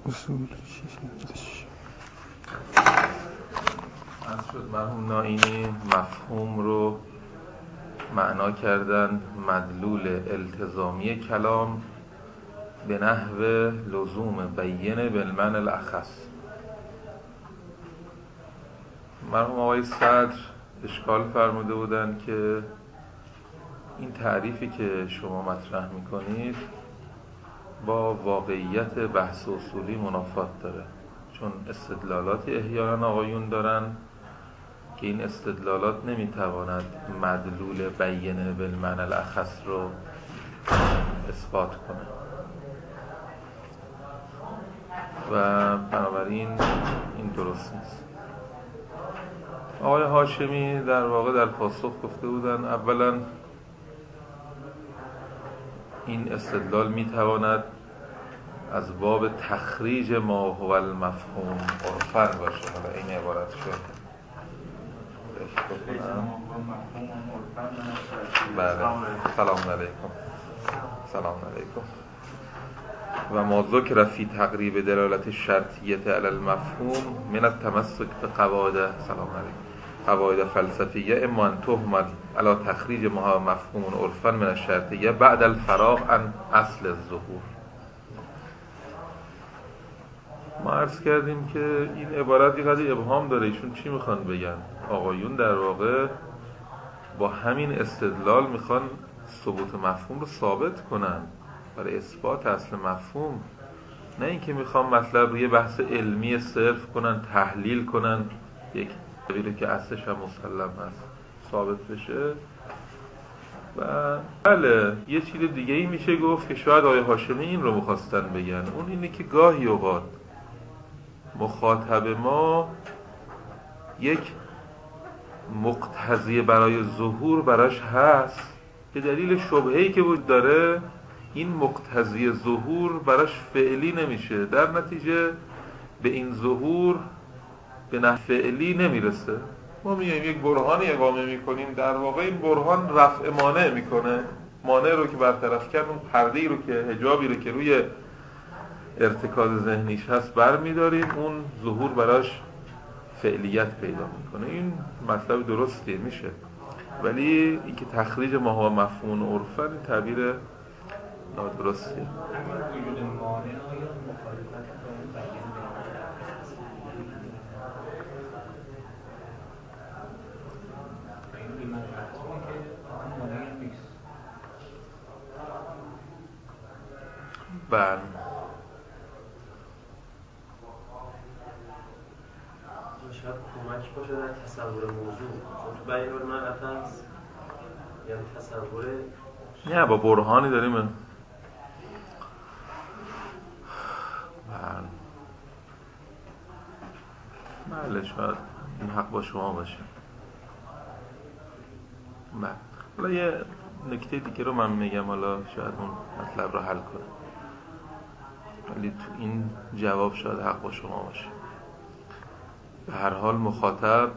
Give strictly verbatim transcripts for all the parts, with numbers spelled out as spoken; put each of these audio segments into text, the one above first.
اصول شیش از شد مرحوم نائینی مفهوم رو معنا کردن مدلول التزامی کلام به نحو لزوم بیینه بالمعنی الاخص. مرحوم آقای صدر اشکال فرموده بودن که این تعریفی که شما مطرح میکنید با واقعیت بحث اصولی منافات داره، چون استدلالاتی احیانا آقایون دارن که این استدلالات نمیتواند مدلول بیینه بالمعنی الاخص رو اثبات کنه و بنابراین این درست نیست. آقای هاشمی در واقع در پاسخ گفته بودن اولا این استدلال میتواند از باب تخریج ما هو المفهوم عرفاً باشه. حالا این عبارت شد بله. سلام علیکم. سلام علیکم. و ما ذکر فی تقریب دلالت شرطیت علی المفهوم من التمسک بقواعد سلام علیکم قواعد فلسفیه اما ان تهمل علی تخریج ما هو مفهوم عرفاً من الشرطیه بعد الفراغ عن اصل الظهور. ما عرض کردیم که این عبارت یه قدری ابهام داره. ایشون چی میخوان بگن؟ آقایون در واقع با همین استدلال میخوان ثبوت مفهوم رو ثابت کنن برای اثبات اصل مفهوم، نه اینکه میخوان مطلب روی بحث علمی صرف کنن، تحلیل کنن یک دلیلی که اصلش هم مسلم هست ثابت بشه. و بله یه چیز دیگه ای میشه گفت که شاید آقای هاشمی این رو میخواستن بگن، اون اینه که گاهی اوقات مخاطب ما یک مقتضی برای ظهور براش هست، به دلیل شبهه‌ای که وجود داره این مقتضی ظهور براش فعلی نمیشه، در نتیجه به این ظهور به نحو فعلی نمیرسه. ما میایم یک برهانی اقامه میکنیم، در واقع این برهان رفع مانع میکنه، مانع رو که برطرف کرد اون پرده‌ای رو که حجابی رو که روی ارتکاز ذهنیش هست برمیداریم، اون ظهور براش فعلیت پیدا میکنه. این مطلب درستی میشه، ولی اینکه تخریج ما هو مفهوم عرفاً این تعبیر نادرستیه. وجود مانع آیا مخالفت با بیان این مفهومی که مانع نیست؟ بله شاید کمک باشه در تصور موضوع، چون تو بیان المعنی هست یعنی تصور نه با برهانی داریم. بله بله شاید این حق با شما باشه. بله حالا یه نکته دیگه رو من میگم، حالا شاید اون مطلب رو حل کنه، ولی تو این جواب شاید حق با شما باشه. به هر حال مخاطب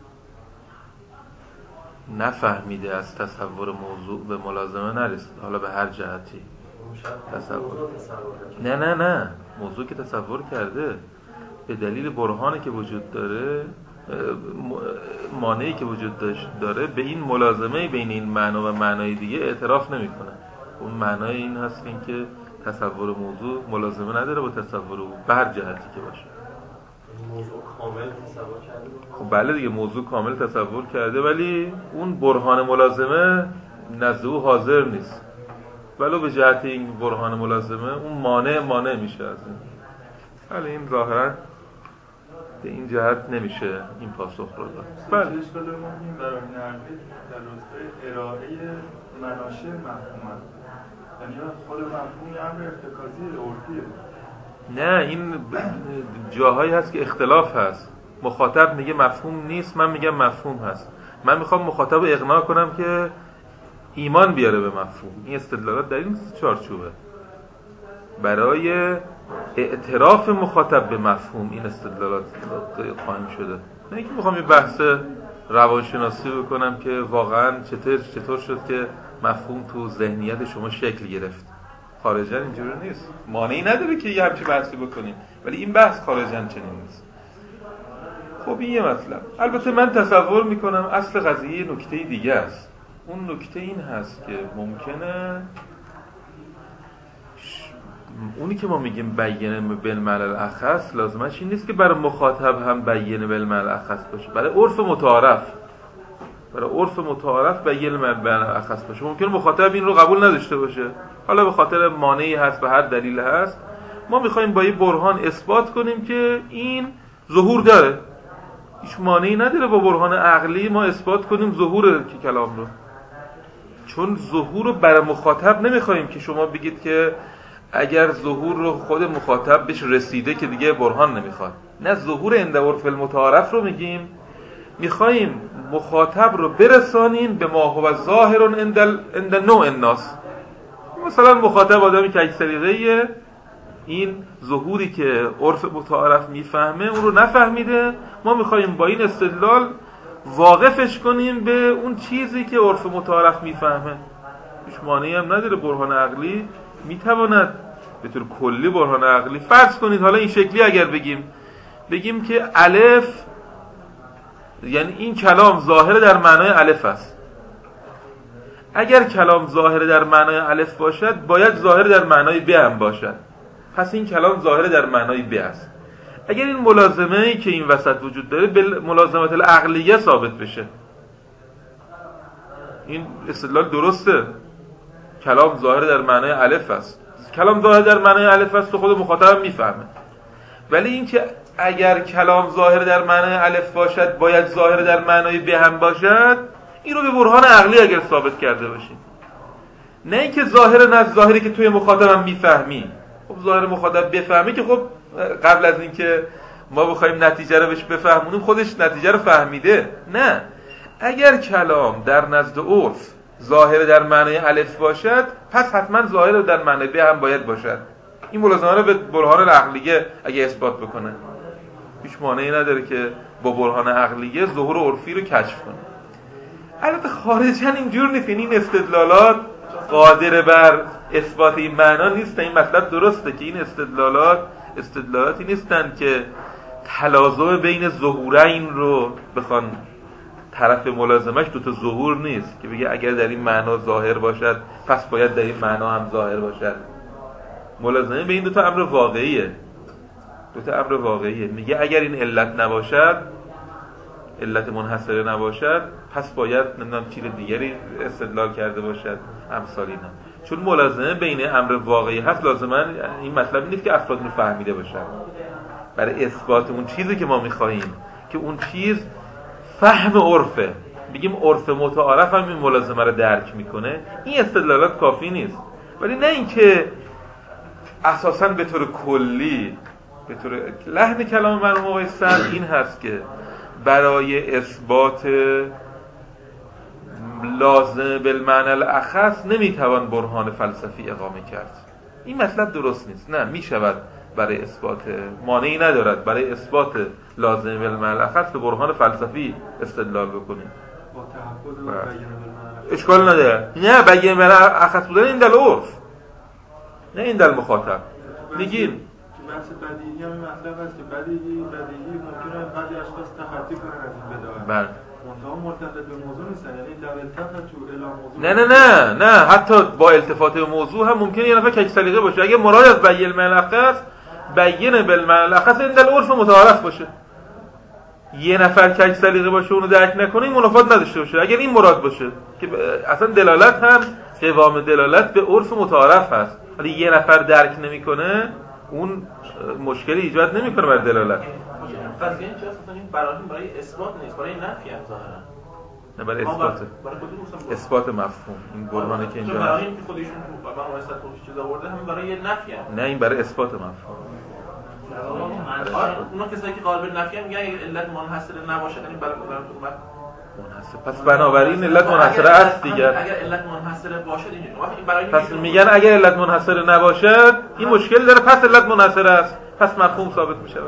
نفهمیده از تصور موضوع به ملازمه نرسید، حالا به هر جهتی تصور نه نه نه موضوع که تصور کرده به دلیل برهانی که وجود داره، مانعی که وجود داره، به این ملازمه بین این معنا و معنای دیگه اعتراف نمیکنه. اون معنای این هست که تصور موضوع ملازمه نداره با تصور او به هر جهتی که باشه. موضوع کامل تصور کرده. خب بله دیگه موضوع کامل تصور کرده، ولی اون برهان ملازمه نزد او حاضر نیست، ولو به جهت این برهان ملازمه اون مانع مانع میشه از این. ولی این ظاهرا به این جهت نمیشه این پاسخ رو داد. بله اشکال ما این برای نرده در راسته ارائه مناشه مفهوم، یعنی خود مفهوم یه امر ارتکازی عرفیه. نه این جاهایی هست که اختلاف هست، مخاطب میگه مفهوم نیست، من میگم مفهوم هست. من میخوام مخاطب رو اقناع کنم که ایمان بیاره به مفهوم. این استدلالات در این چارچوبه برای اعتراف مخاطب به مفهوم. این استدلالات قائم شده، نه اینکه میخوام یه بحث روانشناسی بکنم که واقعا چطور چطور شد که مفهوم تو ذهنیت شما شکل گرفت. خارجن اینجوری نیست. مانعی نداره که یه همچین بحثی بکنیم، ولی این بحث خارجن چنین نیست. خب این یه مطلب. البته من تصور میکنم اصل قضیه نکته دیگه است. اون نکته این هست که ممکنه اونی که ما میگیم بیینه بالمعنی الاخص لازمش این نیست که برای مخاطب هم بیینه بالمعنی الاخص باشه، برای عرف متعارف برای عرف متعارف بیینه بالمعنی الاخص باشه. ممکنه مخاطب این رو قبول نداشته باشه، حالا به خاطر مانعی هست، به هر دلیل هست. ما میخوایم با یه برهان اثبات کنیم که این ظهور داره، هیچ مانعی نداره با برهان عقلی ما اثبات کنیم ظهور که کلام رو، چون ظهور رو برای مخاطب نمیخوایم که شما بگید که اگر ظهور رو خود مخاطب بهش رسیده که دیگه برهان نمیخواد. نه، ظهور عند عرف المتعارف رو میگیم، میخوایم مخاطب رو برسانیم به ما هو ظاهر عند عند نوع الناس. مثلا مخاطب آدمی که اکثریه این ظهوری که عرف متعارف میفهمه اون رو نفهمیده، ما میخوایم با این استدلال واقفش کنیم به اون چیزی که عرف متعارف میفهمه. هیچ مانعی هم نداره، برهان عقلی میتواند به طور کلی برهان عقلی فرض کنید. حالا این شکلی اگر بگیم بگیم که الف، یعنی این کلام ظاهر در معنای الف است. اگر کلام ظاهر در معنای الف باشد باید ظاهر در معنای ب هم باشد، پس این کلام ظاهر در معنای ب است. اگر این ملازمه‌ای که این وسط وجود داره به ملازمت العقلیه ثابت بشه، این استدلال درسته، کلام ظاهر در معنای الف است. کلام ظاهر در معنای الف است تو خود مخاطب میفهمه. ولی این که اگر کلام ظاهر در معنای الف باشد باید ظاهر در معنای ب هم باشد، این رو به برهان عقلی اگر ثابت کرده باشیم، نه اینکه ظاهر نه ظاهری که توی مخاطبم میفهمی. خب ظاهر مخاطب بفهمی که خب قبل از اینکه ما بخوایم نتیجه رو بهش بفهمونیم خودش نتیجه رو فهمیده. نه، اگر کلام در نزد عرف ظاهر در معنای الف باشد پس حتما ظاهر در معنای ب هم باید باشد. این ملازمه رو به برهان عقلیه اگه اثبات بکنه، هیچ مانعی نداره که با برهان عقلیه ظهور عرفی رو کشف کنه. البته خارجاً اینجور نیست، این استدلالات قادر بر اثبات این معنا نیست. این مطلب درسته که این استدلالات استدلالاتی نیستن که تلازم بین ظهورین رو بخوان، طرف ملازمش دوتا ظهور نیست که بگه اگر در این معنا ظاهر باشد پس باید در این معنا هم ظاهر باشد. ملازمه به این دوتا امر واقعیه، دوتا امر واقعیه. میگه اگر این علت نباشد، علت منحصره نباشد، پس باید نمیدونم چیز دیگری استدلال کرده باشد، امثال اینا. چون ملازمه بین امر واقعی هست، لازما این مطلب نیست که افراد رو فهمیده باشن. برای اثبات اون چیزی که ما میخواهیم که اون چیز فهم عرفه، بگیم عرف متعارف هم این ملازمه رو درک میکنه، این استدلالات کافی نیست. ولی نه اینکه اساساً به طور کلی، به طور لحن کلام مرحوم آقای سعد این هست که برای اثبات لازم بالمعنی الاخص نمیتوان برهان فلسفی اقامه کرد. این مطلب درست نیست. نه، میشود برای اثبات، مانعی ندارد برای اثبات لازم بالمعنی الاخص به برهان فلسفی استدلال بکنیم، با تحفظ و بیان بالمعنی اشکال نداره. نه، بیان بالمعنی الاخص بودن این دل عرف، نه این دل مخاطب. میگیم بحث بدیهی هم این مطلب هست که بدیهی بدیهی ممکنه بعضی اشخاص تخطی کنن از این بداهت. بله. منتها مرتبط به موضوع نیستن، یعنی در التفات تو الی موضوع. نه نه نه نه حتی با التفات به موضوع هم ممکنه یه نفر کج سلیقه باشه. اگه مراد از بیان ملخص بیان بالمعنی الاخص این دل عرف متعارف باشه، یه نفر کج سلیقه باشه اونو درک نکنه، این منافات نداشته باشه. اگر این مراد باشه که اصلا دلالت هم قوام دلالت به عرف متعارف هست، ولی یه نفر درک نمیکنه، اون مشکلی ایجاد نمیکنه بر دلالت. قضیه اینجاست اصلا این برای برای اثبات نیست، برای نفی هم ظاهرا. نه، برای اثبات. اثبات مفهوم. این برهانی که اینجا برای این خودشون تو برنامه واسط خودش چیز آورده، همین برای نفی هم. نه، این برای اثبات مفهوم. اونا کسایی که قائل نفی هم میگن علت منحصر نباشه، یعنی برای برای منحصر. پس بنابراین علت منحصره است دیگه. اگر علت منحصره باشد اینجوری. این برای پس میگن اگر علت منحصره نباشد این مشکل داره، پس علت منحصره است، پس مفهوم ثابت میشه.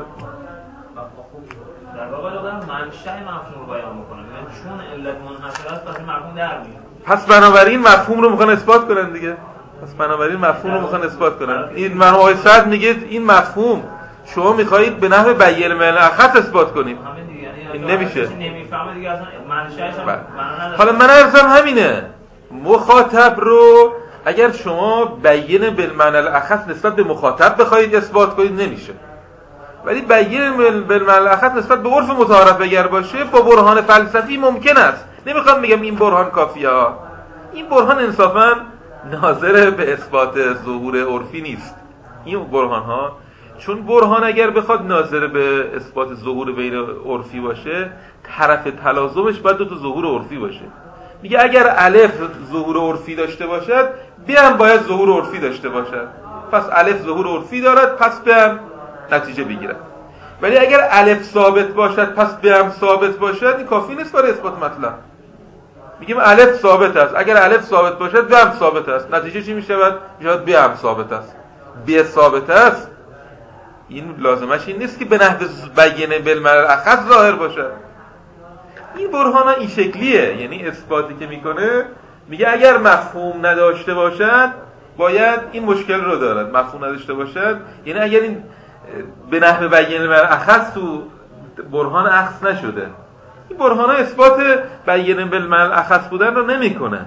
در واقع دارم منشأ مفهوم رو بیان میکنم، یعنی چون علت منحصره است پس مفهوم در میاد. پس بنابراین مفهوم رو میخوان اثبات کنن دیگه. پس بنابراین مفهوم رو میخوان اثبات کنن. این مرحوم آقای سعد میگه این مفهوم شما میخواهید به نحو بیان من الاخص اثبات کنید، این نمیشه. نمیفهمه دیگه اصلا منشأش هم معنا نداره. حالا من عرضم همینه، مخاطب رو اگر شما بیان بالمعنی الاخص نسبت به مخاطب بخواید اثبات کنید نمیشه، ولی بیان بالمعنی الاخص نسبت به عرف متعارف اگر باشه با برهان فلسفی ممکن است. نمیخوام بگم این برهان کافیه ها، این برهان انصافا ناظر به اثبات ظهور عرفی نیست. این برهان ها چون برهان اگر بخواد ناظر به اثبات ظهور غیر عرفی باشه، طرف تلازمش باید دو تا ظهور عرفی باشه. میگه اگر الف ظهور عرفی داشته باشد، ب هم باید ظهور عرفی داشته باشد. پس الف ظهور عرفی دارد، پس ب هم نتیجه بگیرد. ولی اگر الف ثابت باشد، پس ب هم ثابت باشد، این کافی نیست برای اثبات مطلب. میگیم الف ثابت است، اگر الف ثابت باشد ب هم ثابت است، نتیجه چی میشود؟ میشود ب هم ثابت است. ب ثابت است، این لازمش این نیست که به نحو بیان بالمعنی الاخص ظاهر باشد. این برهان این شکلیه، یعنی اثباتی که میکنه میگه اگر مفهوم نداشته باشد باید این مشکل رو دارد. مفهوم نداشته باشد یعنی اگر این به نحو بیان بالمعنی الاخص تو برهان اخذ نشده، این برهان اثبات بیان بالمعنی الاخص بودن رو نمیکنه،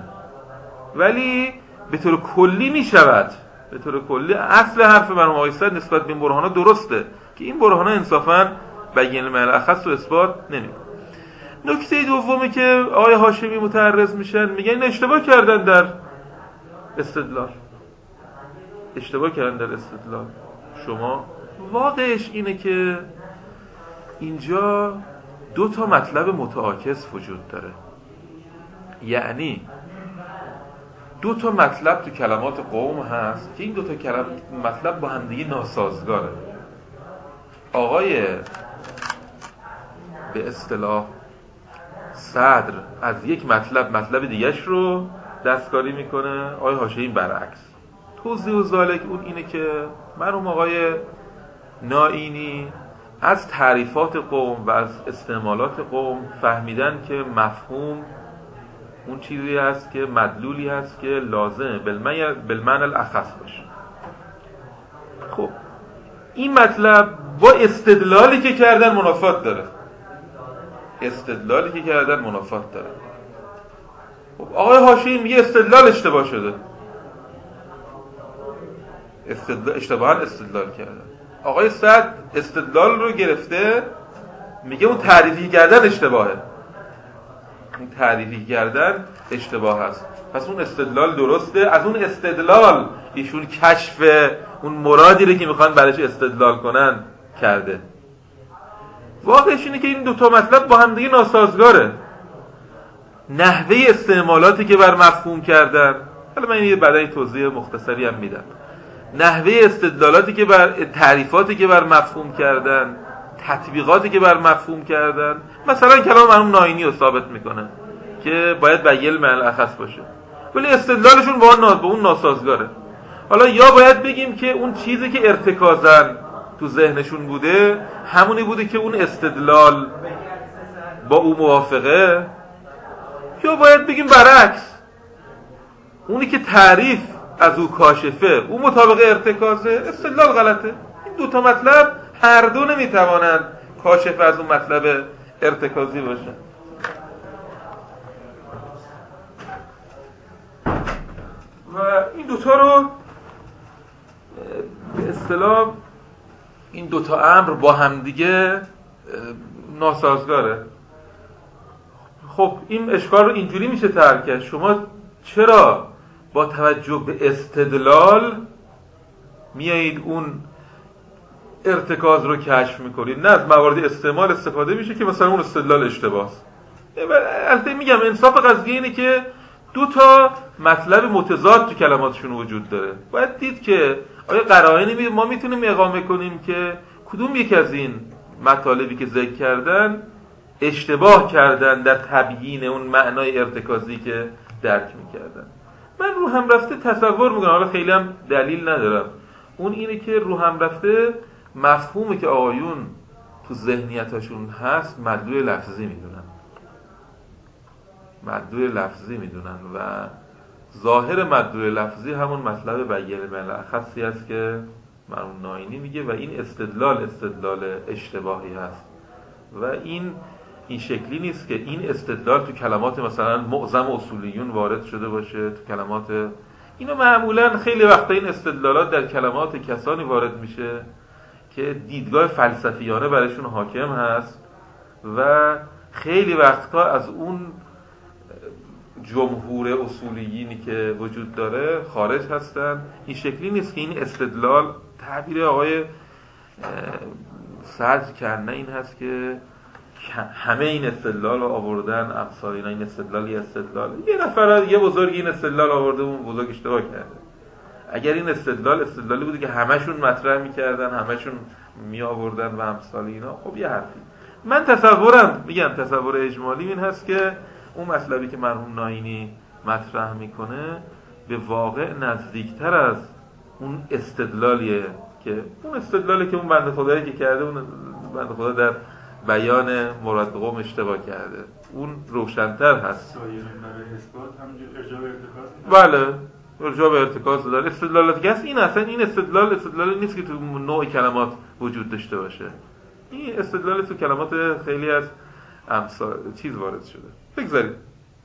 ولی به طور کلی میشود. به طور کلی اصل حرف مرحوم آقای سعد نسبت به این برهان‌ها درسته که این برهان‌ها انصافاً بیان بالمعنی الاخص رو اثبات نمیکنه. نکته دومی که آقای هاشمی متعرض میشن، میگن اشتباه کردن در استدلال. اشتباه کردن در استدلال. شما واقعش اینه که اینجا دو تا مطلب متعاکس وجود داره، یعنی دو تا مطلب تو کلمات قوم هست که این دو تا کلم مطلب با هم دیگه ناسازگاره. آقای به اصطلاح صدر از یک مطلب مطلب دیگه‌اش رو دستکاری میکنه، آقای هاشمی برعکس. توضیح و ذالک اون اینه که مرحوم آقای نائینی از تعریفات قوم و از استعمالات قوم فهمیدن که مفهوم اون چیزی هست که مدلولی هست که لازم بالمعنی الاخص باشه. خب این مطلب با استدلالی که کردن منافات داره. استدلالی که کردن منافات داره. خب آقای هاشمی میگه استدلال اشتباه شده. استدلال اشتباهاً استدلال کردن. آقای سعد استدلال رو گرفته میگه اون تعریفی کردن اشتباهه. اون تعریفی کردن اشتباه هست. پس اون استدلال درسته. از اون استدلال ایشون کشف اون مرادی رو که میخوان برایش استدلال کنن کرده. واقعش اینه که این دو تا مطلب با هم دیگه ناسازگاره. نحوه استعمالاتی که بر مفهوم کردن، حالا من یه بعداً توضیح مختصری هم میدم. نحوه استدلالاتی که بر تعریفاتی که بر مفهوم کردن، تطبیقاتی که بر مفهوم کردن، مثلا کلام مرحوم نائینی رو ثابت میکنه که باید بیان بالمعنی الاخص باشه، ولی استدلالشون با اون با اون ناسازگاره. حالا یا باید بگیم که اون چیزی که ارتکازن تو ذهنشون بوده همونی بوده که اون استدلال با او موافقه، یا باید بگیم برعکس، اونی که تعریف از او کاشفه او مطابق ارتکازه، استدلال غلطه. این دو تا مطلب هر دو نمیتوانند کاشف از اون مطلب ارتکازی باشن. و این دوتا رو به اصطلاح این دوتا امر با همدیگه ناسازگاره. خب این اشکال رو اینجوری میشه ترک کرد. شما چرا با توجه به استدلال میایید اون ارتکاز رو کشف میکنید؟ نه، از موارد استعمال استفاده میشه که مثلا اون استدلال اشتباهه. البته میگم انصاف قضیه اینه که دو تا مطلب متضاد تو کلماتشون وجود داره. باید دید که آیا قرائنی ما میتونیم اقامه کنیم که کدوم یک از این مطالبی که ذکر کردن اشتباه کردن در تبیین اون معنای ارتکازی که درک میکردن. من رو هم رفته تصور میکنم، حالا خیلی هم دلیل ندارم، اون اینه که رو هم رفته مفهومی که آقایون تو ذهنیتاشون هست مدلول لفظی میدونن، مدلول لفظی میدونن و ظاهر مدلول لفظی همون مطلب بیان بالاخصی است که مرحوم ناینی میگه و این استدلال استدلال اشتباهی هست و این این شکلی نیست که این استدلال تو کلمات مثلا معظم اصولیون وارد شده باشه. تو کلمات اینو معمولا خیلی وقتا این استدلالات در کلمات کسانی وارد میشه که دیدگاه فلسفیانه برایشون حاکم هست و خیلی وقتا از اون جمهور اصولیینی که وجود داره خارج هستن. این شکلی نیست که این استدلال تعبیر آقای صدرکنه این هست که همه این استدلال رو آوردن امثال اینا. این استدلالی استدلال یه نفر یه بزرگ این استدلال آورده اون بزرگ اشتباه کرده. اگر این استدلال استدلالی بوده که همشون مطرح میکردن همشون می آوردن و امثال اینا، خب یه حرفی. من تصورم میگم تصور اجمالی این هست که اون مطلبی که مرحوم ناینی مطرح میکنه به واقع نزدیکتر از اون استدلالیه که اون استدلالی که اون بنده خدایی که کرده اون بنده خدا در بیان مراد قوم اشتباه کرده اون روشن‌تر هست. سایرین برای اثبات همونجور ارجاع به ارتکاز. بله ارجاع به ارتکاز داره. استدلالاتی که هست این اصلا این استدلال استدلالی نیست که تو نوع کلمات وجود داشته باشه. این استدلال تو کلمات خیلی از امثال چیز وارد شده. بگذارید.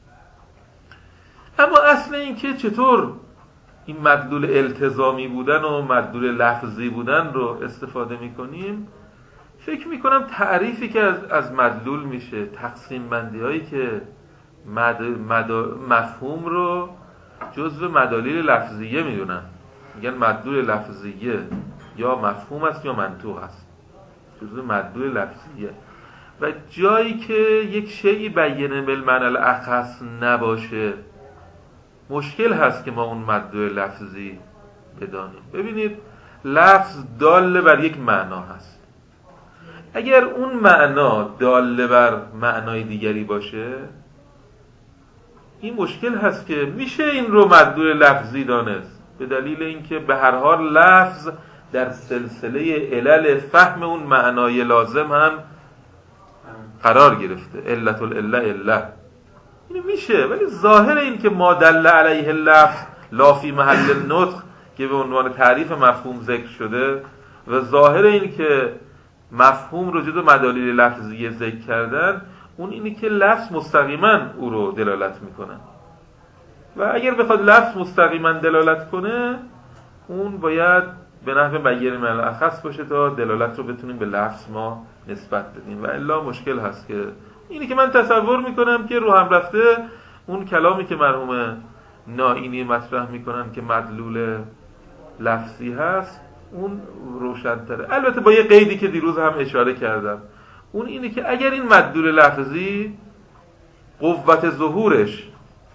اما اصل این که چطور این مدلول التزامی بودن و مدلول لفظی بودن رو استفاده می‌کنیم، فکر می‌کنم تعریفی که از از مدلول میشه، تقسیم بندی هایی که مد، مد، مفهوم رو جزو مدالیل لفظیه میدونن. میگن مدلول لفظیه یا مفهوم است یا منطوق است، جزو مدلول لفظیه. و جایی که یک شیئی بیان بالمعنی الاخص نباشه مشکل هست که ما اون مدلول لفظی بدانیم. ببینید لفظ دال بر یک معنا هست. اگر اون معنا دال بر معنای دیگری باشه این مشکل هست که میشه این رو مدلول لفظی دانست، به دلیل اینکه به هر حال لفظ در سلسله علل فهم اون معنای لازم هم قرار گرفته. علت العله اله اینو میشه، ولی ظاهر این که ما دل علیه اللفظ لا فی محل النطق که به عنوان تعریف مفهوم ذکر شده و ظاهر این که مفهوم رو جزو مدالیل لفظیه ذکر کردن، اون اینی که لفظ مستقیما او رو دلالت میکنه و اگر بخواد لفظ مستقیما دلالت کنه اون باید به نحو بیان معنی الاخص باشه تا دلالت رو بتونیم به لفظ ما نسبت بدیم و الا مشکل هست. که اینی که من تصور میکنم که رو هم رفته اون کلامی که مرحوم ناینی مطرح میکنن که مدلول لفظی هست اون روشن‌تره. البته با یه قیدی که دیروز هم اشاره کردم، اون اینه که اگر این مدلول لفظی قوت ظهورش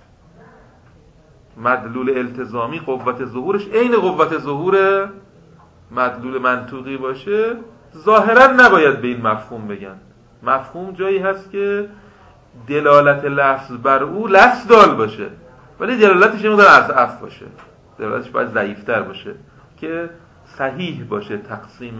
مدلول التزامی قوت ظهورش عین قوت ظهور مدلول منطوقی باشه، ظاهرا نباید به این مفهوم بگن. مفهوم جایی هست که دلالت لفظ بر او لفظ دال باشه ولی دلالتش اینقدر اضعف باشه، دلالتش باید ضعیفتر باشه که صحیح باشه تقسیم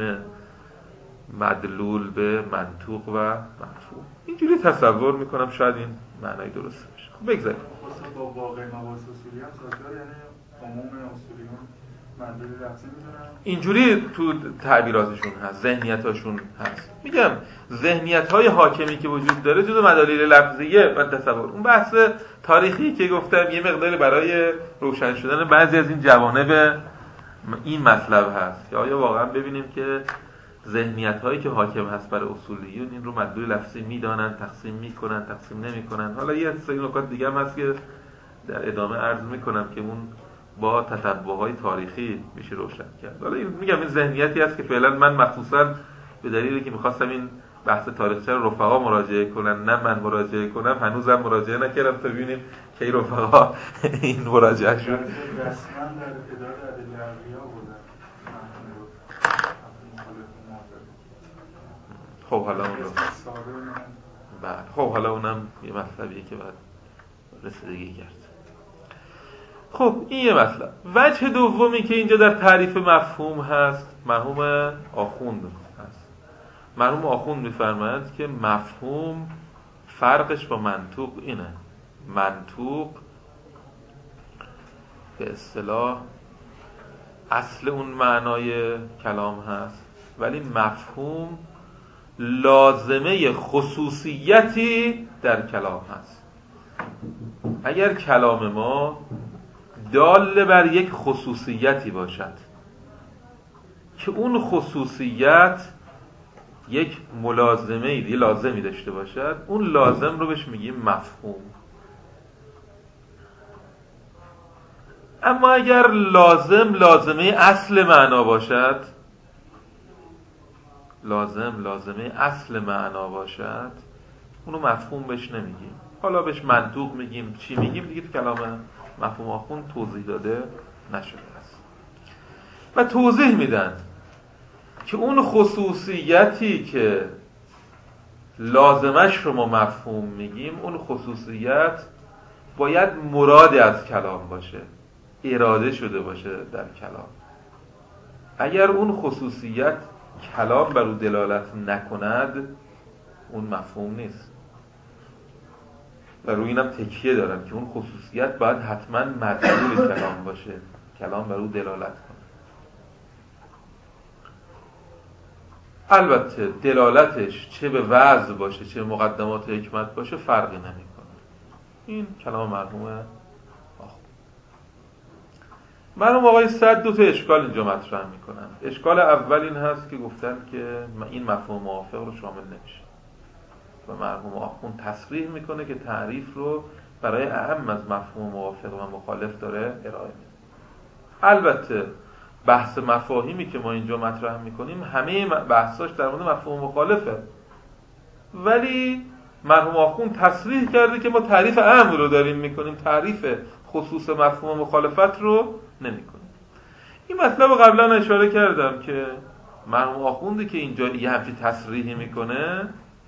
مدلول به منطوق و مفهوم. اینجوری تصور میکنم شاید این معنی درسته باشه. خب بگذاریم. خصوصا با واقع مواس اصولی هم سازگار، یعنی عموم اصولیون مدلول لفظی میدونن. اینجوری تو تعبیراتشون هست، ذهنیتاشون هست. میگم ذهنیت‌های حاکمی که وجود داره جزو مدالیل لفظیه. من تصور اون بحث تاریخی که گفتم یه مقداری برای روشن شدن بعضی از این جوانب این مطلب هست که آیا واقعا ببینیم که ذهنیت‌هایی که حاکم هست برای اصولیون این رو مدلول لفظی میدانن، تقسیم میکنن، تقسیم نمیکنن. حالا یه سری نکات دیگه هم هست که در ادامه عرض میکنم که اون با تتبع‌های تاریخی میشه روشن کرد. حالا این میگم این ذهنیتی هست که فعلا من مخصوصا به دلیلی که میخواستم این بحث تاریخچه رو رفقا مراجعه کنن نه من مراجعه کنم، هنوزم مراجعه نکردم تا ببینیم کی رفقا این مراجعه شد. رسما در اداره ادله عقلیه بودن. خب حالا اون رو بله خب حالا اونم یه مطلبیه که باید رسیدگی کرد. خب این یه مطلب. وجه دومی که اینجا در تعریف مفهوم هست مرحوم آخوند هست. مرحوم آخوند می‌فرمایند که مفهوم فرقش با منطوق اینه. منطوق به اصطلاح اصل اون معنای کلام هست، ولی مفهوم لازمه خصوصیتی در کلام هست. اگر کلام ما دال بر یک خصوصیتی باشد که اون خصوصیت یک ملازمه یه لازمی داشته باشد، اون لازم رو بهش میگیم مفهوم. اما اگر لازم لازمه اصل معنا باشد، لازم لازمه اصل معنا باشد، اونو مفهوم بهش نمیگیم. حالا بهش منطوق میگیم، چی میگیم دیگه تو کلام مفهوم آخوند توضیح داده نشده است. و توضیح میدن که اون خصوصیتی که لازمش رو ما مفهوم میگیم، اون خصوصیت باید مراد از کلام باشه، اراده شده باشه در کلام. اگر اون خصوصیت کلام بر او دلالت نکند، اون مفهوم نیست. و روی اینم تکیه دارن که اون خصوصیت باید حتما مدلول کلام باشه، کلام بر او دلالت کنه. البته دلالتش چه به وعظ باشه چه به مقدمات حکمت باشه فرقی نمیکنه. این کلام مرحوم آخوند. مرحوم آقای صدر دو تا اشکال اینجا مطرح میکنن. اشکال اول این هست که گفتن که این مفهوم موافق رو شامل نمیشه و مرحوم آخوند تصریح میکنه که تعریف رو برای اهم از مفهوم موافق و مخالف داره ارائه میده. البته بحث مفاهیمی که ما اینجا مطرح میکنیم همه بحثاش در مورد مفهوم مخالفه، ولی مرحوم آخوند تصریح کرده که ما تعریف اهم رو داریم میکنیم، تعریف خصوص مفهوم مخالفت رو نمیکنیم. این مطلب رو قبلا اشاره کردم که مرحوم آخوندی که اینجا یه همچین تصریحی میکنه،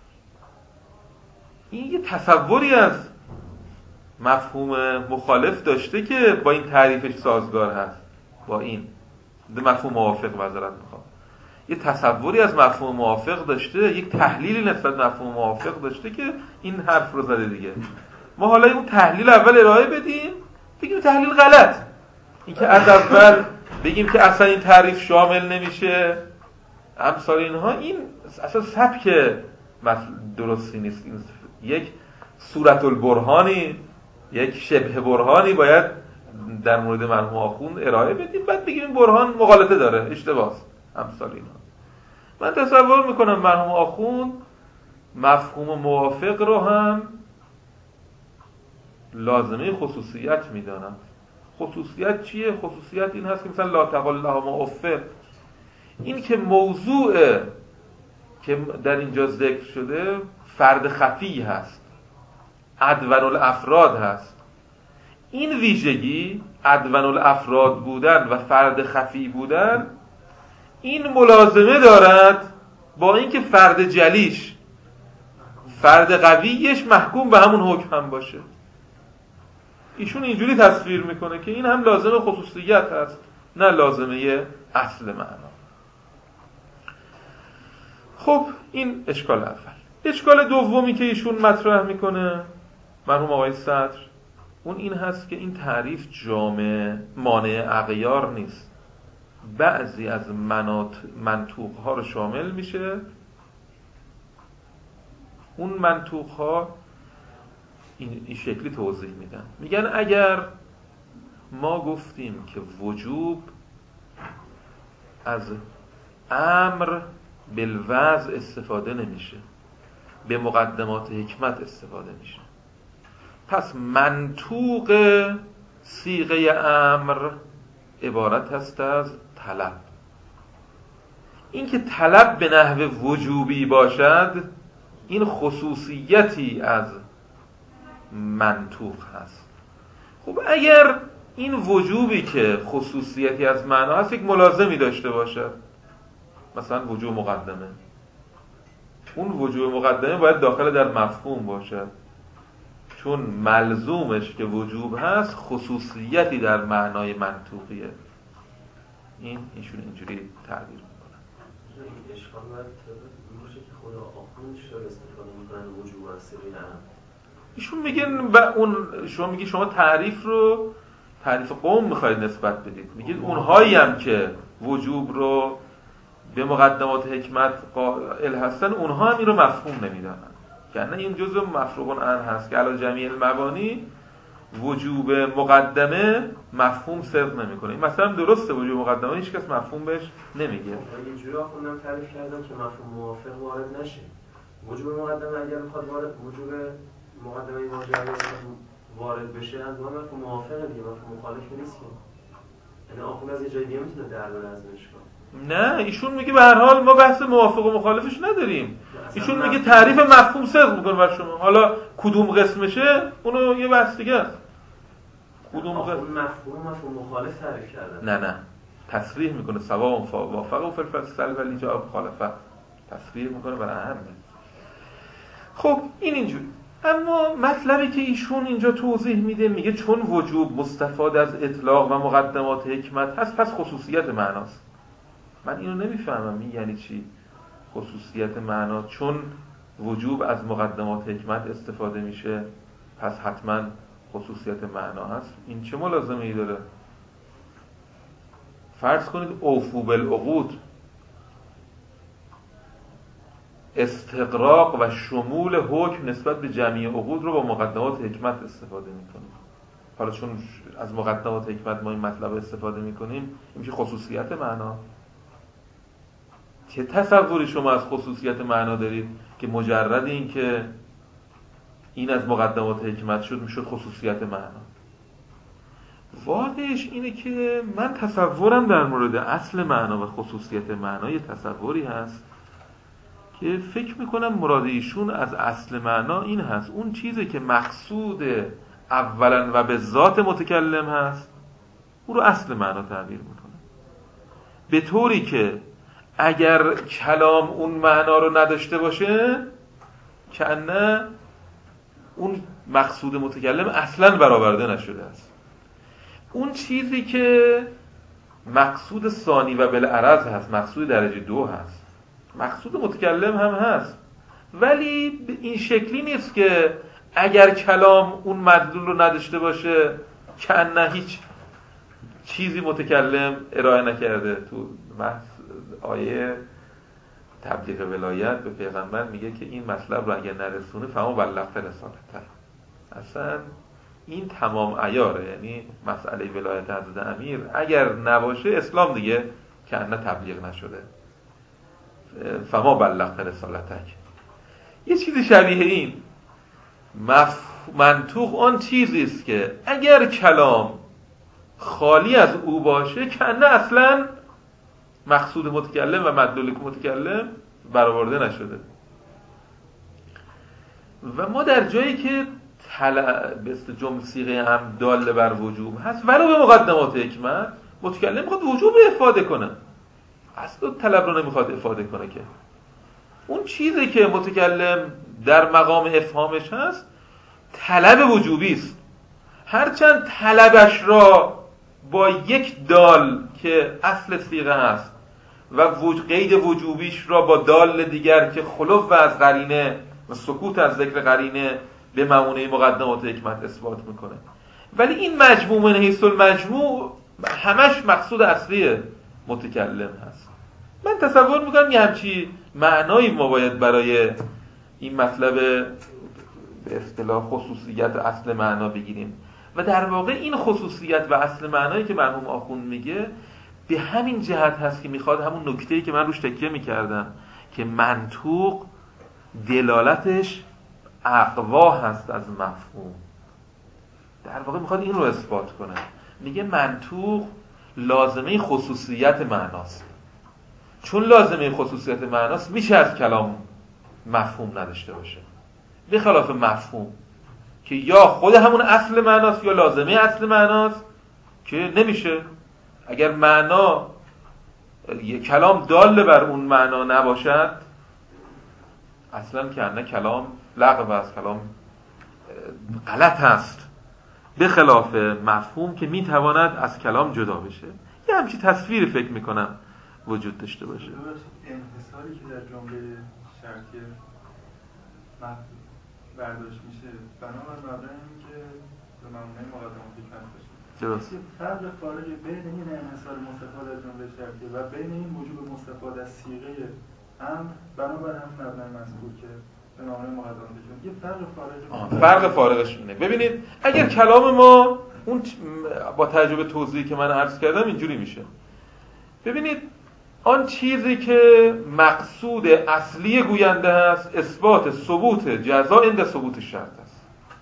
این یه تصوری از مفهوم مخالف داشته که با این تعریفش سازگار هست، با این مفهوم موافق معذرت میخوام، یه تصوری از مفهوم موافق داشته، یک تحلیلی نسبت مفهوم موافق داشته که این حرف رو زده دیگه. ما حالا اون تحلیل اول ارائه بدیم، بگیم تحلیل غلط، این که از اول بگیم که اصلا این تعریف شامل نمیشه امثال اینها، این اصلا سبک درستی نیست. این یک صورت البرهانی، یک شبه برهانی باید در مورد مرحوم آخوند ارائه بدیم، بعد بگیم این برهان مغالطه داره، اشتباهه، امثال اینا. من تصور میکنم مرحوم آخوند مفهوم موافق رو هم لازمه خصوصیت میدانند. خصوصیت چیه؟ خصوصیت این هست که مثلا لا تقل لهما اف، این که موضوع که در اینجا ذکر شده فرد خفی هست، ادون الافراد هست. این ویژگی ادون الافراد بودن و فرد خفی بودن این ملازمه دارد با اینکه فرد جلیش، فرد قویش محکوم به همون حکم هم باشه. ایشون اینجوری تصویر میکنه که این هم لازمه خصوصیت هست نه لازمه اصل معنا. خب این اشکال اول. اشکال دومی که ایشون مطرح میکنه مرحوم آقای صدر، اون این هست که این تعریف جامع مانع اغیار نیست. بعضی از مناط منطوق ها رو شامل میشه. اون منطوق ها این, این شکلی توضیح میدن، میگن اگر ما گفتیم که وجوب از امر بالوضع استفاده نمیشه، به مقدمات حکمت استفاده میشه، پس منطوق صیغه امر عبارت هست از طلب. این که طلب به نحو وجوبی باشد این خصوصیتی از منطوق هست. خب اگر این وجوبی که خصوصیتی از معنا هست یک ملازمی داشته باشد، مثلا وجوب مقدمه، اون وجوب مقدمه باید داخل در مفهوم باشد، چون ملزومش که وجوب هست خصوصیتی در معنای منطوقیه. این ایشون اینجوری تعبیر میکنن. این اشکال باید باشه که خدا آخوند چطور استفاده میکنن وجوب از صیغه امر. ایشون میگن و اون شما میگی شما تعریف رو تعریف قوم میخواید نسبت بدید، میگید اونهایی هم که وجوب رو به مقدمات حکمت قائل هستن اونها هم این رو مفهوم نمیدانن، یعنی این جزء مفروغ عنه هست که علی جمیع المبانی وجوب مقدمه مفهوم صدق نمیکنه. این مثلا درسته، وجوب مقدمه هیچ کس مفهوم بهش نمیگه. من یه جوری آخوندم تعریف کردم که مفهوم موافق وارد نشه. وجوب مقدمه اگر بخواد وارد وجوب مقدمه ماجرا وارد بشه از ما مفهوم موافقه دیگه، مفهوم مخالف نیست که. یعنی آخوند از یه جای دیگه میتونه در بره از اشکال. نه ایشون میگه به هر حال ما بحث موافق و مخالفش نداریم. ایشون میگه تعریف مفهوم صدق میکنه بر شما. حالا کدوم قسمشه اونو یه بحث دیگه است. کدوم قسم مفهوم مفهوم مخالف تعریف کردن؟ نه نه تصریح میکنه سواء وافق و فی الفصل ولی جا مخالفه، تصریح میکنه برای اهمه. خب این اینجوری. اما مطلبی که ایشون اینجا توضیح میده میگه چون وجوب مستفاد از اطلاق و مقدمات حکمت هست پس خصوصیت معناست. من اینو نمیفهمم این یعنی چی خصوصیت معنا؟ چون وجوب از مقدمات حکمت استفاده میشه پس حتما خصوصیت معنا هست. این چه ملازمه ای داره؟ فرض کنید اوفو بالعقود استقراق و شمول حکم نسبت به جمعی عقود رو با مقدمات حکمت استفاده میکنیم. حالا چون از مقدمات حکمت ما این مطلب استفاده میکنیم این میشه خصوصیت معنا. چه تصوری شما از خصوصیت معنا دارید که مجرد این که این از مقدمات حکمت شد میشد خصوصیت معنا؟ واقعش اینه که من تصورم در مورد اصل معنا و خصوصیت معنا یه تصوری هست که فکر میکنم مراد ایشون از اصل معنا این هست اون چیزی که مقصود اولا و به ذات متکلم هست او رو اصل معنا تعبیر میکنه، به طوری که اگر کلام اون معنا رو نداشته باشه کأنه اون مقصود متکلم اصلا برآورده نشده است. اون چیزی که مقصود ثانی و بالعرض هست، مقصود درجه دو هست، مقصود متکلم هم هست، ولی این شکلی نیست که اگر کلام اون مدلول رو نداشته باشه کأنه هیچ چیزی متکلم ارائه نکرده. تو آیه تبلیغ ولایت به پیغمبر میگه که این مطلب رو اگر نرسونه فما بلغت رسالته. اصلا این تمام عیاره، یعنی مسئله ولایت حضرت امیر اگر نباشه اسلام دیگه کأنه تبلیغ نشده. فما بلغت رسالتک. یه چیزی شبیه این مف... منطوق آن چیزی است که اگر کلام خالی از او باشه کأنه اصلا مقصود متکلم و مدلول متکلم برآورده نشده. و ما در جایی که طلب است جمله صیغه هم داله بر وجوب هست ولو به مقدمات حکمت متکلم میخواد وجوب افاده کنه، اصلا طلب رو نمیخواد افاده کنه که اون چیزی که متکلم در مقام افهامش هست طلب وجوبی است، هرچند طلبش را با یک دال که اصل صیغه هست و قید وجوبیش را با دال دیگر که خلو از قرینه و سکوت از ذکر قرینه به معنی مقدمات حکمت اثبات میکنه، ولی این مجموع من حیث المجموع همش مقصود اصلی متکلم هست. من تصور میکنم یه همچی معنایی ما باید برای این مطلب به اصطلاح خصوصیت اصل معنا بگیریم و در واقع این خصوصیت و اصل معنایی که مرحوم آخوند میگه به همین جهت هست که میخواد همون نکته‌ای که من روش تکیه میکردم که منطوق دلالتش اقوا هست از مفهوم، در واقع میخواد این رو اثبات کنه. میگه منطوق لازمه خصوصیت معناست، چون لازمه خصوصیت معناست میشه از کلام مفهوم نداشته باشه، به خلاف مفهوم که یا خود همون اصل معناست یا لازمه اصل معناست که نمیشه. اگر معنا یک کلام دال بر اون معنا نباشد اصلا که نه کلام لغو است، کلام غلط است، به خلاف مفهوم که میتواند از کلام جدا بشه. یه همچی تصویر فکر میکنم وجود داشته باشه. انحصاری که در جمله شرطی برداشت میشه بنابر مبنای این که به معنای مقدمات حکمت باشه. درست. فرق خارج بین این انحصار مستفاد از جمله شرطیه و بین این وجوب مستفاد از صیغه امر بنابر هم مبنای مذکور که به نام مقدم بشون یه فرق فارغ فرق فارغش اینه. ببینید اگر کلام ما اون با تجربه توضیحی که من عرض کردم اینجوری میشه. ببینید آن چیزی که مقصود اصلی گوینده است اثبات ثبوت جزا عند ثبوت شرط است.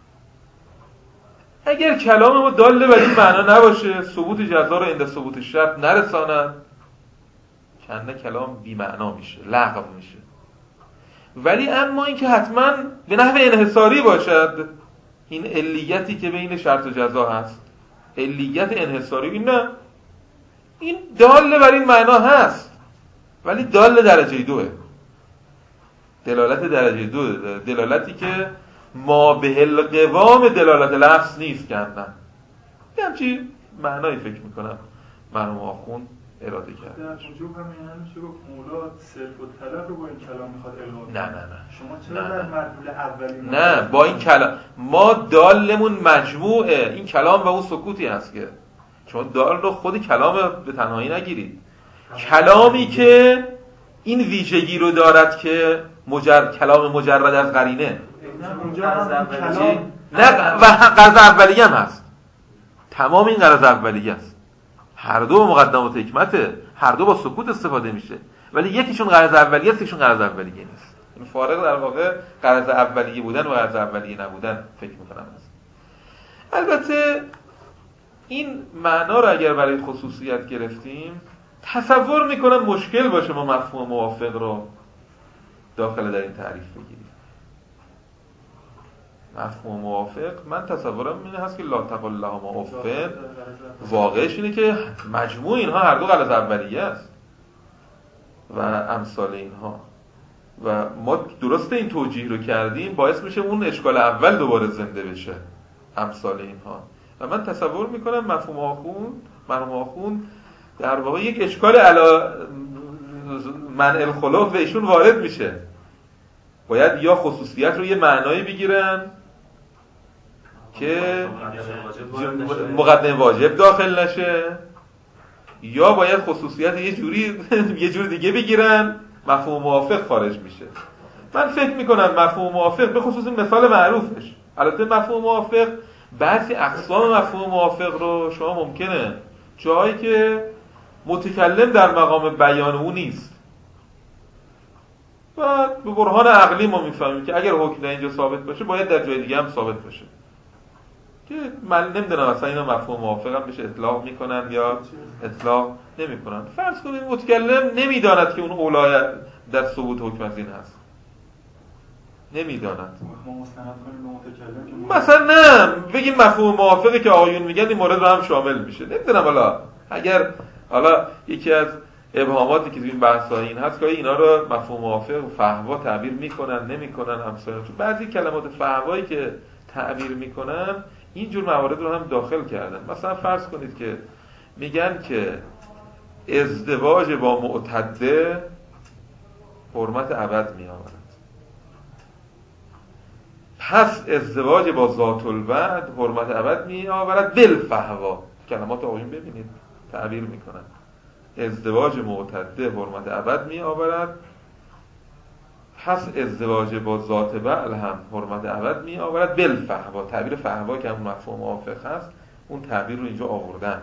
اگر کلام ما دال بر این معنا نباشه، ثبوت جزا رو عند ثبوت شرط نرساند، کنه کلام بی معنا میشه، لغو میشه. ولی اما این که حتما به نحو انحصاری باشد، این علیتی که بین شرط و جزا هست، علیت انحصاری، این نه، این دال بر این معنا هست ولی دال درجه دوه، دلالت درجه دو، دلالتی که ما به القوام دلالت لفظ نیست که نه یه همچی معنایی فکر میکنم مرحوم آخوند اراده کرد. در وجوب هم یعنی میشه گفت مولا صرف و طلب رو با این کلام میخواد الغا کنه. نه نه نه شما چرا در مدلول اولی نه با این کلام ما دالمون مجموعه این کلام و اون سکوتی هست که چون دال رو خود کلام به تنهایی نگیرید، کلامی که این ویژگی رو دارد که مجرد کلام مجرد از قرینه اونجا هم کلام نه و غرض اولیه هم هست، تمام این غرض اولیه است، هر دو مقدمات حکمته، هر دو با سکوت استفاده میشه، ولی یکیشون غرض اولیه است یکیشون غرض اولیه نیست. این فارق در واقع غرض اولیه بودن و غرض اولیه نبودن فکر میکنم هست. البته این معنا رو اگر برای خصوصیت گرفتیم تصور میکنم مشکل باشه ما مفهوم موافق رو داخل در این تعریف بگیریم. مفهوم موافق من تصورم اینه هست که لا تقل لهما اف، واقعش اینه که مجموع اینها هر دو غرض اولیه است و امثال اینها و ما درست این توجیه رو کردیم باعث میشه اون اشکال اول دوباره زنده بشه امثال اینها و من تصور میکنم مفهوم آخوند مرحوم آخوند در واقع یک اشکال علا منع الخلق و ایشون وارد میشه، باید یا خصوصیت رو یه معنایی بگیرن که مقدمه واجب داخل نشه یا باید خصوصیت یه جوری یه جور دیگه بگیرن مفهوم موافق خارج میشه. من فکر میکنم مفهوم موافق به خصوص مثال معروفش، البته مفهوم موافق بعضی اقسام مفهوم موافق رو شما ممکنه جایی که متکلم در مقام بیان او نیست و به برهان عقلی ما میفهمیم که اگر حکم در اینجا ثابت باشه باید در جای دیگه هم ثابت باشه که من نمیدونم اصلا اینا مفهوم موافق هم بشه اطلاق میکنن یا اطلاق نمیکنن. فرض کنید متکلم نمیداند که اون اولای در ثبوت حکم از این هست، نمیداند، مثلا نه بگیم مفهوم موافقی که آقایون میگن این مورد رو هم شامل میشه، نمیدونم حالا اگر حالا یکی از ابهاماتی که تو این بحث‌ها این هست که اینا رو مفهوم موافق و فهوا تعبیر میکنن نمیکنن همسایه، چون بعضی کلمات فهوایی که تعبیر میکنن اینجور موارد رو هم داخل کردن. مثلا فرض کنید که میگن که ازدواج با معتده حرمت ابد میآورد، پس ازدواج با ذات البد حرمت ابد میآورد بالفهوا. کلمات آقایون ببینید تعبیر میکنن ازدواج معتده حرمت ابد میآورد، پس ازدواج با ذات بعل هم حرمت ابد میآورد بالفهوا. تعبیر فهوا که هم مفهوم موافق هست اون تعبیر رو اینجا آوردن.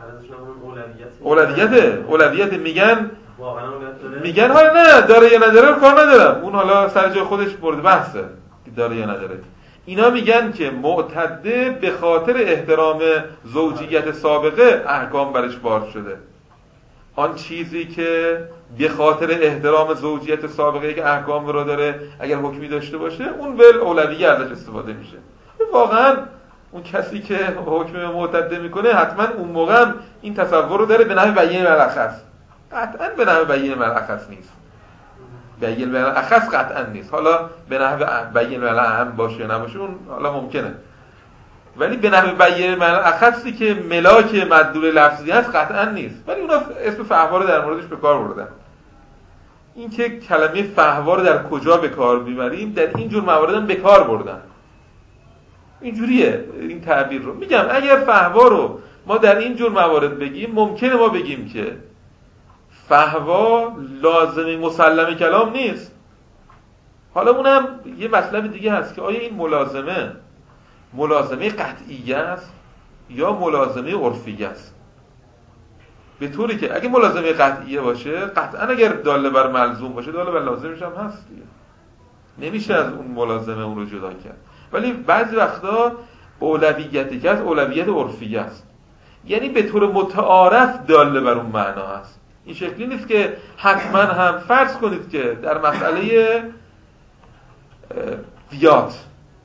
اولویته اولویت میگن میگن حالا نه داره یا نداره کار ندارم، اون حالا سر جای خودش مورد بحثه داره یا نداره. اینا میگن که معتده به خاطر احترام زوجیت سابقه احکام برش وارد شده، آن چیزی که به خاطر احترام زوجیت سابقه که احکام رو داره اگر حکمی داشته باشه اون ول اولویه ازش استفاده میشه. واقعا اون کسی که حکم معتده میکنه حتما اون موقع هم این تصور رو داره به نحو بیان ملخص، قطعا به نحو بیان ملخص نیست، بیان ملخص قطعا نیست، حالا به نحو بیان ملخص باشه نباشه اون حالا ممکنه، ولی به نحو بیان ملخصی که ملاک مدلول لفظی هست قطعا نیست. ولی اونا اسم فهوا رو در موردش به کار بردن. این که کلمه فهوا رو در کجا به کار میبریم در این جور موارد هم به کار بردن. اینجوریه این تعبیر رو میگم اگر فهوا رو ما در این جور موارد بگیم ممکنه ما بگیم که فهوا لازمه مسلم کلام نیست. حالا اونم یه مطلب دیگه هست که آیا این ملازمه ملازمه قطعیه است یا ملازمه عرفیه است. به طوری که اگه ملازمه قطعیه باشه قطعا اگر داله بر ملزوم باشه داله بر لازمش هم هست دیگه، نمیشه از اون ملازمه اون رو جدا کرد. ولی بعضی وقتا اولویتی که از اولویت عرفیه است، یعنی به طور متعارف داله بر اون معنا هست. این شکلی نیست که حتما هم فرض کنید که در مسئله دیات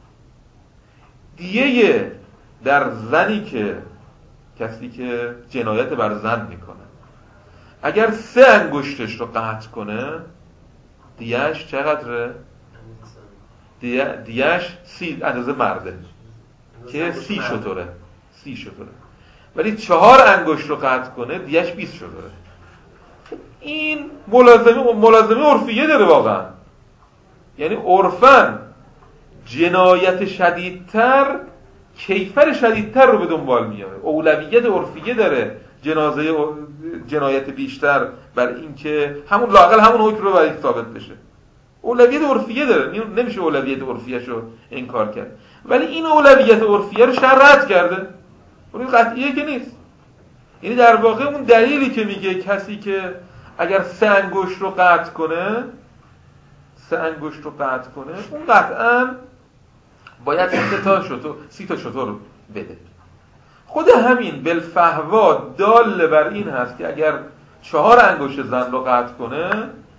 دیه در زنی که کسی که جنایت بر زن میکنه اگر سه انگشتش رو قطع کنه دیهش چقدره؟ دیه دیهش سی اندازه مرده که سی شتره سی شتره ولی چهار انگشت رو قطع کنه دیهش بیست شتره. این ملازمه ملازمه عرفیه داره واقعا، یعنی عرفاً جنایت شدیدتر کیفر شدیدتر رو به دنبال میاره، اولویت عرفیه داره جنازه جنایت بیشتر بر این که همون لااقل همون حکم رو برای ثابت بشه. اولویت عرفیه داره، نمیشه اولویت عرفیه‌شو انکار کرد. ولی این اولویت عرفیه رو شرع رد کرده، اون قطعیه که نیست. یعنی در واقع اون دلیلی که میگه کسی که اگر سه انگشت رو قطع کنه سه انگشت رو قطع کنه اون قطعاً باید سه تا شتر سی تا شتر بده. خود همین بالفهوا دال بر این هست که اگر چهار انگشت زن رو قطع کنه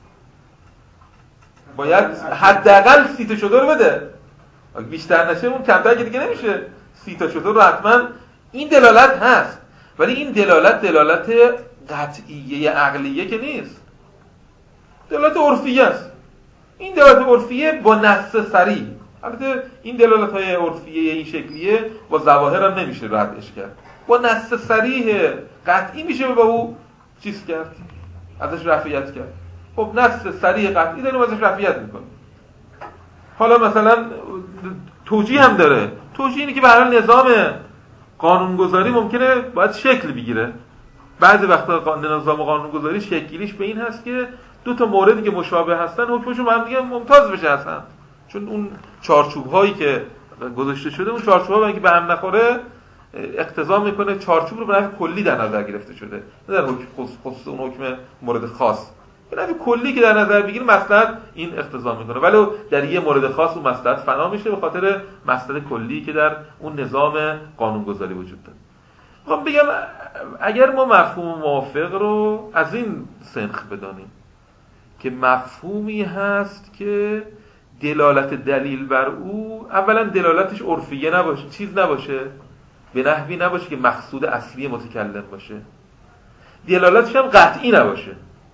باید حداقل سی تا شتر بده، بیشتر نشه اون کمتر که دیگه نمیشه. سی تا شتر رو حتما این دلالت هست، ولی این دلالت دلالت قطعیه عقلیه که نیست، دلالت عرفیه است. این دلالت عرفیه با نص صریح، البته این دلالت های عرفیه این شکلیه با ظواهر هم نمیشه ردش کرد، با نص صریح قطعی میشه با او چیز کرد، ازش رفعیت کرد. خب نص صریح قطعی داریم ازش رفعیت میکنیم. حالا مثلا توجیه هم داره، توجیه اینه که به هر حال نظام قانونگذاری ممکنه باید شکل بگیره. بعضی وقتا نظام قانونگذاری شکلیش به این هست که دو تا موردی که مشابه هستن حکمشون با هم دیگه ممتاز بشه هستن، چون اون چارچوب هایی که گذاشته شده اون چارچوب ها که به هم نخوره اقتضا میکنه چارچوب رو به نحو کلی در نظر گرفته شده، نه در حکم خصوص اون حکم مورد خاص. به نحو کلی که در نظر بگیره مصلحت این اقتضا میکنه، ولی در یه مورد خاص اون مصلحت فنا میشه به خاطر مصلحت کلی که در اون نظام قانونگذاری وجود داره. میخوام بگم اگر ما مفهوم موافق رو از این سنخ بدانیم که مفهومی هست که دلالت دلیل بر او اولا دلالتش عرفیه نباشه، چیز نباشه، به نحوی نباشه که مقصود اصلی متکلم باشه، دلالتش هم قطعی نباشه.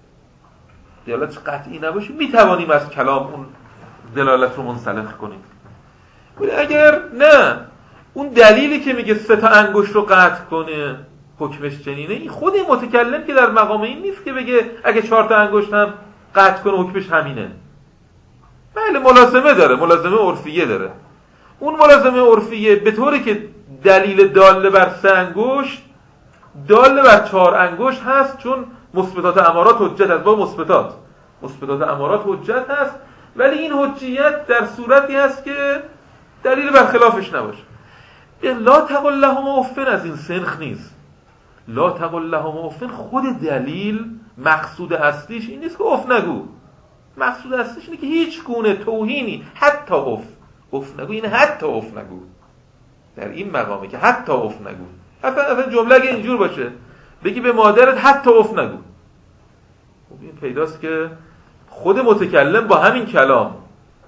دلالتش قطعی نباشه میتوانیم از کلام اون دلالت رو منسلخ کنیم. ولی اگر نه اون دلیلی که میگه سه تا انگشت رو قطع کنه حکمش چنینه، این خود این متکلم که در مقام این نیست که بگه اگه چهار تا انگشت هم قطع کنه حکمش همینه. بله ملازمه داره، ملازمه عرفیه داره. اون ملازمه عرفیه به طوری که دلیل داله بر سه انگشت داله بر چهار انگشت هست، چون مثبتات امارات حجت هست. با مثبتات مثبتات امارات حجت هست، ولی این حجیت در صورتی هست که دلیل بر خلافش نباشه. لا تقل لهم اف از این سنخ نیست. لا تقل لهم اف خود دلیل مقصود اصلیش این نیست که اف نگو، مقصود اصلیش اینه که هیچ گونه توهینی حتی اف اف نگو، این حتی اف نگو در این مقامه که حتی اف نگو. حتی اصلا جمله اگه اینجور باشه بگی به مادرت حتی اف نگو، خب این پیداست که خود متکلم با همین کلام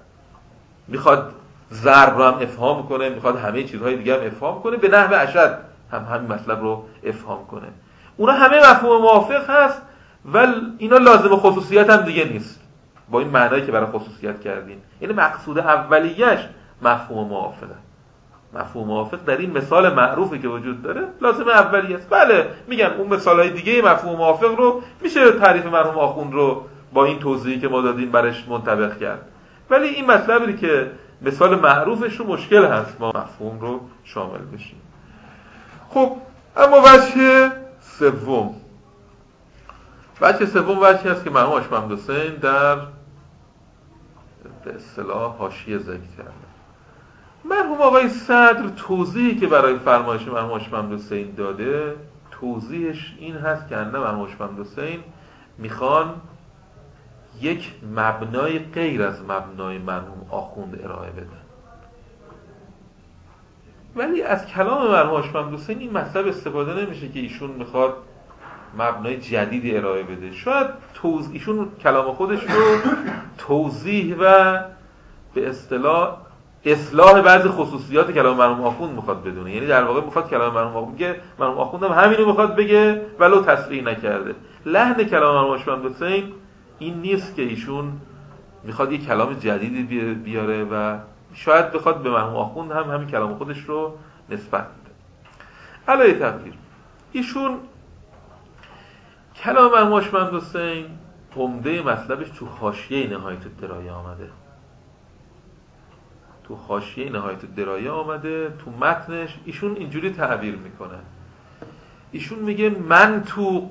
میخواد ضرب رو هم افهام کنه، میخواد همه چیزهای دیگه هم افهام کنه، به نحو اشد هم همین مطلب رو افهام کنه. اونا همه مفهوم موافق هست، ولی اینا لازم خصوصیت هم دیگه نیست با این معنایی که برای خصوصیت کردیم. یعنی مقصود اولیش مفهوم موافقه. مفهوم موافق در این مثال معروفی که وجود داره لازم اولیه است. بله میگم اون مثالهای دیگه مفهوم موافق رو میشه تعریف مرحوم آخوند رو با این توضیحی که ما دادیم برش منطبق کرد، ولی این مطلبی که مثال معروفش رو مشکل هست ما مفهوم رو شامل بشیم. خب اما وجه سوم وجه سوم وجهی است که مرحوم حاج محمد حسین در به اصطلاح حاشیه ذکر کرده. مرحوم آقای صدر توضیحی که برای فرمایش مرحوم حاج محمد حسین داده، توضیحش این هست که انده مرحوم حاج محمد حسین میخوان یک مبنای غیر از مبنای مرحوم آخوند ارائه بدن، ولی از کلام مرحوم حاج محمد حسین این مطلب استفاده نمیشه که ایشون میخواد مبنای جدیدی ارائه بده. شاید توضیح ایشون کلام خودش رو توضیح و به اصطلاح اصلاح بعضی خصوصیات کلام مرحوم آخوند میخواد بدونه، یعنی در واقع میخواد کلام مرحوم آخوند بگه، مرحوم آخوند هم همینو میخواد بگه ولو تصریح نکرده. لحن کلام مرحوم حاج محمد حسین این نیست که ایشون میخواد یه کلام جدیدی بیاره و شاید بخواد به مرحوم آخوند هم همین کلام خودش رو نسبت بده. علاوه تقدیر ایشون کلام مرحوم حاج محمد حسین عمده مطلبش تو حاشیه نهایت الدرایه آمده. تو حاشیه نهایت الدرایه آمده، تو متنش ایشون اینجوری تعبیر میکنه. ایشون میگه منطوق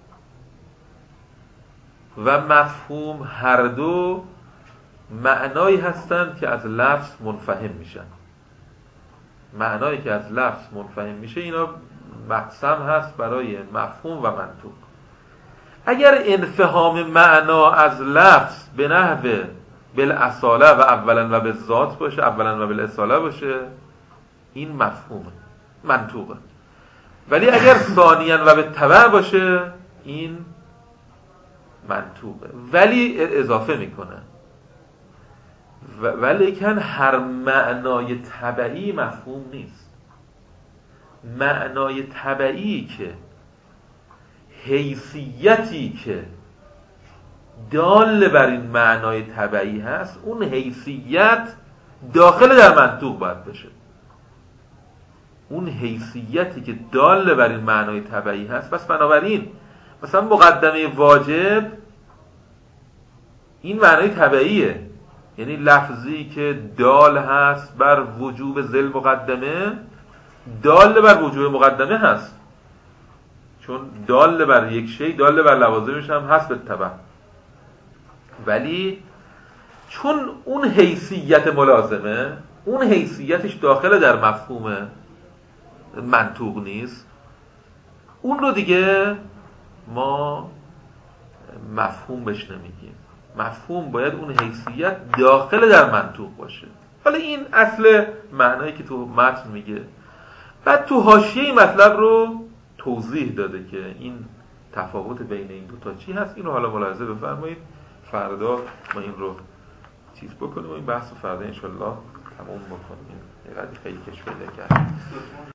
و مفهوم هر دو معنایی هستند که از لفظ منفهم میشن. معنایی که از لفظ منفهم میشه اینا مقسم هست برای مفهوم و منطوق. اگر انفهام معنا از لفظ به نحو بالاصاله و اولا و بالذات باشه، اولا و بالاصاله باشه، این مفهومه، منطوقه. ولی اگر ثانیاً و بالتبع باشه، این منطوقه. ولی اضافه میکنه ولیکن هر معنای تبعی مفهوم نیست. معنای تبعی که حیثیتی که دال بر این معنای تبعی هست، اون حیثیت داخل در منطوق باید بشه. اون حیثیتی که دال بر این معنای تبعی هست. پس بنابراین مثلا مقدمه واجب این معنای تبعیه، یعنی لفظی که دال هست بر وجوب ذل مقدمه دال بر وجوب مقدمه هست، چون دال بر یک شی دال بر لوازمش هم هست به تبع. ولی چون اون حیثیت ملازمه، اون حیثیتش داخل در مفهوم منطوق نیست، اون رو دیگه ما مفهوم بهش نمیگیم. مفهوم باید اون حیثیت داخل در منطوق باشه. حالا این اصل معنایی که تو متن میگه. بعد تو حاشیه این مطلب رو توضیح داده که این تفاوت بین این دوتا چی هست. این رو حالا ملاحظه بفرمایید، فردا ما این رو چیز بکنیم و این بحث رو فردا انشالله تمام بکنیم. خیلی خیلی کش پیدا کرد.